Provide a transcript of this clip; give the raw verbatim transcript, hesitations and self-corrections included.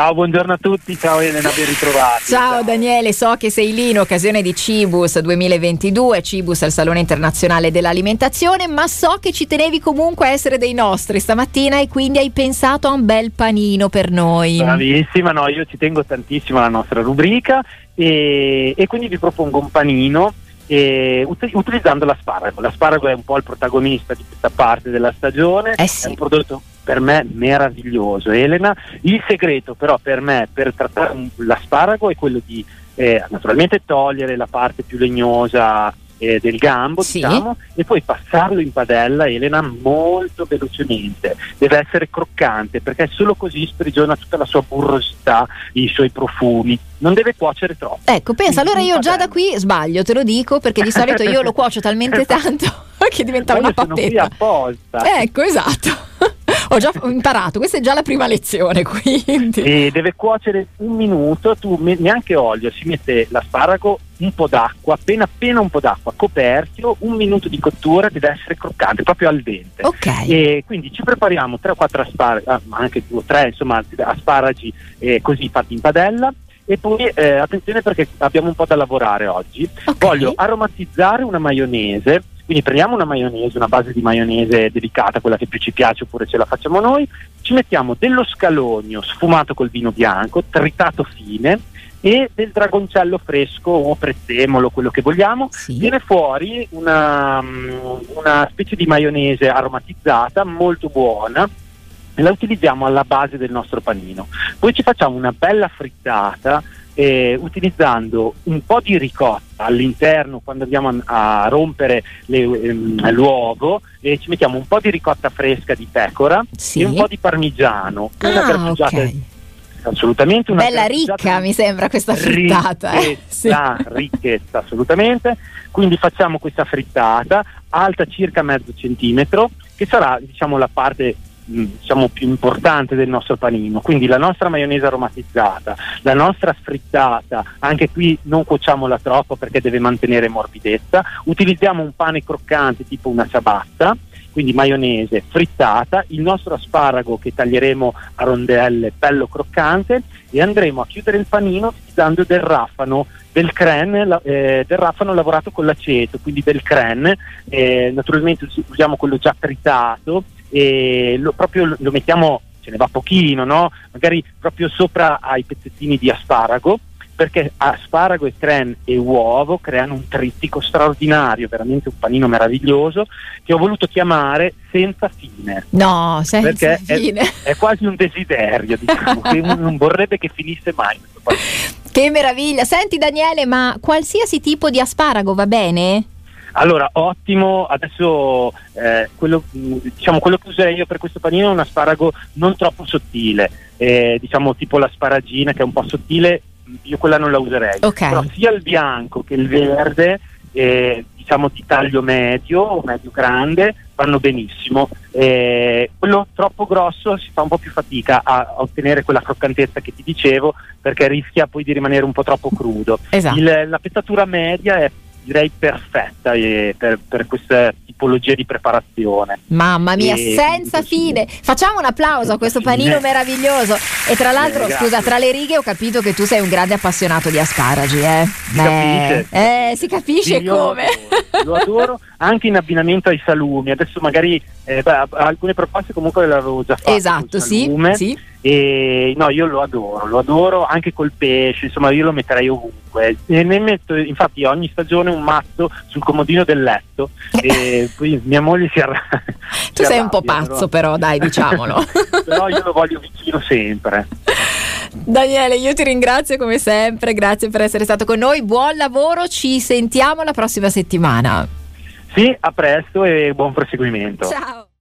Ciao, buongiorno a tutti, ciao Elena, ben ritrovati. Ciao, ciao Daniele, so che sei lì in occasione di Cibus duemilaventidue, Cibus è il Salone Internazionale dell'Alimentazione, ma so che ci tenevi comunque a essere dei nostri stamattina e quindi hai pensato a un bel panino per noi. Bravissima, no, io ci tengo tantissimo alla nostra rubrica e, e quindi vi propongo un panino e, ut- utilizzando l'asparago. L'asparago è un po' il protagonista di questa parte della stagione, eh sì. È un prodotto per me meraviglioso, Elena. Il segreto però per me per trattare l'asparago è quello di eh, naturalmente togliere la parte più legnosa eh, del gambo, sì. diciamo, e poi passarlo in padella, Elena, molto velocemente. Deve essere croccante perché solo così sprigiona tutta la sua burrosità, i suoi profumi. Non deve cuocere troppo. Ecco, pensa, allora io già da padella. qui sbaglio, te lo dico, perché di solito io lo cuocio talmente tanto che diventa una sono qui pappetta. apposta. Ecco, esatto. Ho già imparato, questa è già la prima lezione, quindi. E deve cuocere un minuto, tu me- neanche olio, si mette l'asparago, un po' d'acqua, appena appena un po' d'acqua, coperchio, un minuto di cottura, deve essere croccante, proprio al dente. Ok. E quindi ci prepariamo tre o quattro asparagi, ah, ma anche due o tre, insomma, asparagi eh, così fatti in padella. E poi eh, attenzione perché abbiamo un po' da lavorare oggi. Okay. Voglio aromatizzare una maionese. Quindi prendiamo una maionese, una base di maionese delicata, quella che più ci piace oppure ce la facciamo noi, ci mettiamo dello scalogno sfumato col vino bianco, tritato fine, e del dragoncello fresco o prezzemolo, quello che vogliamo. Sì. Viene fuori una, una specie di maionese aromatizzata molto buona e la utilizziamo alla base del nostro panino. Poi ci facciamo una bella frittata Eh, utilizzando un po' di ricotta all'interno quando andiamo a, a rompere le, ehm, l'uovo, e ci mettiamo un po' di ricotta fresca di pecora, sì, e un po' di parmigiano, una ah, grattugiata, okay. assolutamente una bella ricca, mi sembra questa frittata, ricchezza, eh? Sì. ricchezza assolutamente. Quindi facciamo questa frittata alta circa mezzo centimetro, che sarà, diciamo, la parte diciamo più importante del nostro panino. Quindi la nostra maionese aromatizzata, la nostra frittata, anche qui non cuociamola troppo perché deve mantenere morbidezza. Utilizziamo un pane croccante tipo una ciabatta, quindi maionese frittata, il nostro asparago che taglieremo a rondelle bello croccante, e andremo a chiudere il panino utilizzando del raffano, del crème, eh, del raffano lavorato con l'aceto, quindi del crème, eh, naturalmente usiamo quello già tritato, e lo, proprio lo mettiamo, ce ne va pochino, no? Magari proprio sopra ai pezzettini di asparago, perché asparago e crème e uovo creano un trittico straordinario, veramente un panino meraviglioso, che ho voluto chiamare senza fine. No, senza perché fine. È, è quasi un desiderio, diciamo, che non vorrebbe che finisse mai questo panino. Che meraviglia. Senti Daniele, ma qualsiasi tipo di asparago va bene? Allora, ottimo. Adesso eh, quello, diciamo, quello che userei io per questo panino è un asparago non troppo sottile, eh, diciamo tipo l'asparagina, che è un po' sottile, io quella non la userei. Okay. Però sia il bianco che il verde, eh, diciamo di taglio medio o medio grande, vanno benissimo. Eh, quello troppo grosso si fa un po' più fatica a, a ottenere quella croccantezza che ti dicevo, perché rischia poi di rimanere un po' troppo crudo. Esatto. Il, la pettatura media è, direi, perfetta eh, per, per questa tipologia di preparazione. Mamma mia, e senza fine. Facciamo un applauso a questo panino meraviglioso. E tra l'altro, eh, scusa, tra le righe ho capito che tu sei un grande appassionato di asparagi, eh? Si capisce. Eh, si capisce Sì, io come. Lo adoro, lo adoro anche in abbinamento ai salumi. Adesso magari eh, beh, alcune proposte comunque le avevo già fatte. Esatto, col sì, salume, sì. E no, io lo adoro, lo adoro anche col pesce, insomma io lo metterei ovunque. E ne metto infatti ogni stagione un mazzo sul comodino del letto e poi mia moglie si arrabbia. Tu sei un po' pazzo, però, dai, diciamolo. Però io lo voglio vicino sempre. Daniele, io ti ringrazio come sempre, grazie per essere stato con noi, buon lavoro, ci sentiamo la prossima settimana. Sì, a presto e buon proseguimento. Ciao.